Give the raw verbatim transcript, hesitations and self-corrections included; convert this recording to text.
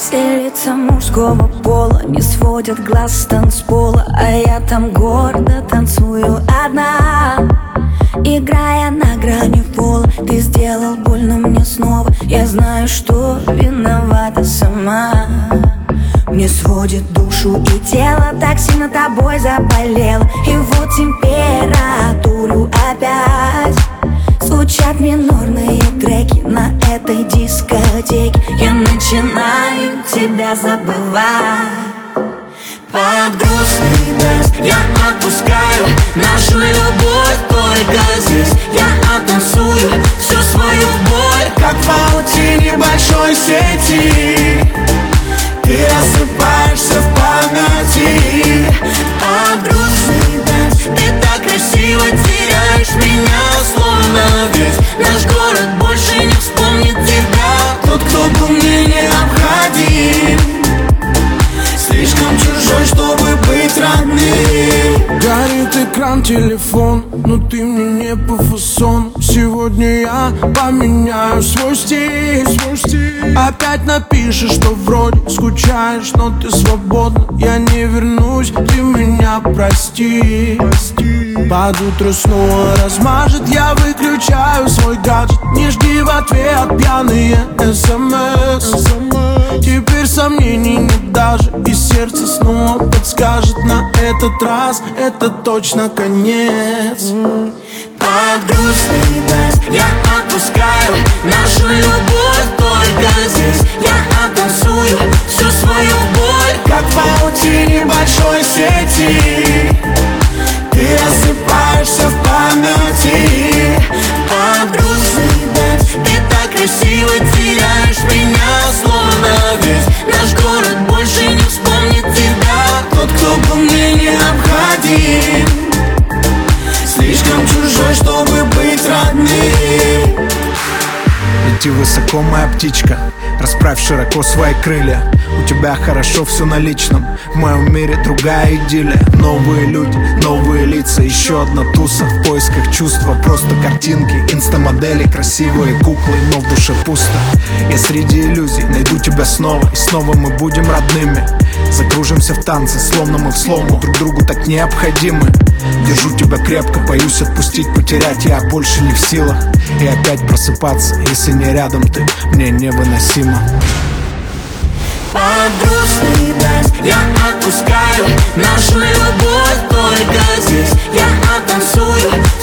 Все лица мужского пола не сводят глаз с танцпола, а я там гордо танцую одна, играя на грани пола. Ты сделал больно мне снова, я знаю, что виновата сама. Мне сводит душу и тело, так сильно тобой заболела. И вот температуру опять звучат минорные треки на этой дискотеке. Я начинаю тебя забывать. Под грустный дождь я отпускаю нашу любовь только здесь. Я оттанцую всю свою боль, как в паутине большой сети. Ты рассыпаешься в памяти. Под грустный дождь ты так красиво теряешь меня, словно весь наш город больше не вспомнит тебя. Тот, кто был мне необходим, слишком чужой, чтобы быть родным. Горит экран телефон, но ты мне не по фасону. Сегодня я поменяю свой стиль, свой стиль. Опять напишешь, что вроде скучаешь, но ты свободна. Я не вернусь, ты меня прости, прости. Под утро снова размажет, я выключаю свой гаджет. Не жди в ответ пьяные смс. Теперь сомнений нет даже, и сердце снова подскажет: на этот раз это точно конец. Под грустный дождь я отпускаю нашу любовь только здесь. Я оттанцую всю свою боль, как в паутине большой сети. Ты рассыпаешься в памяти. Под грустный дождь ты так красиво теряешь меня, словно весь наш город больше не вспомнит тебя. Тот, кто был мне необходим, слишком чужой, чтобы быть родным. Лети высоко, моя птичка, расправь широко свои крылья. У тебя хорошо все на личном, в моем мире другая идиллия. Новые люди, новые лица, еще одна туса в поисках чувства. Просто картинки, инстамодели, красивые куклы, но в душе пусто. Я среди иллюзий найду тебя снова, и снова мы будем родными. Закружимся в танце, словно мы в слому, друг другу так необходимы. Держу тебя крепко, боюсь отпустить, потерять я больше не в силах. И опять просыпаться, если не рядом ты, мне невыносимо. Под грустный дождь я отпускаю нашу любовь только здесь. Я оттанцую